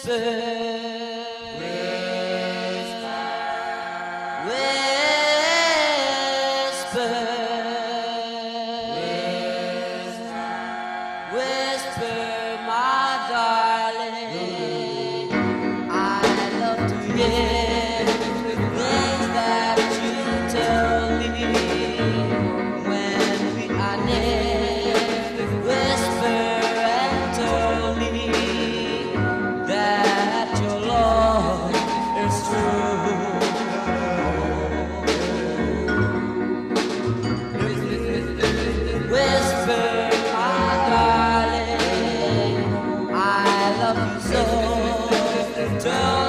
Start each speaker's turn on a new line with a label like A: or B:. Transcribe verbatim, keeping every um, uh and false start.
A: whisper, whisper, whisper, my darling. I love to hear things that you tell me when we are near. Whisper and tell me that your love is true. Whisper, my darling, I love you so. Tell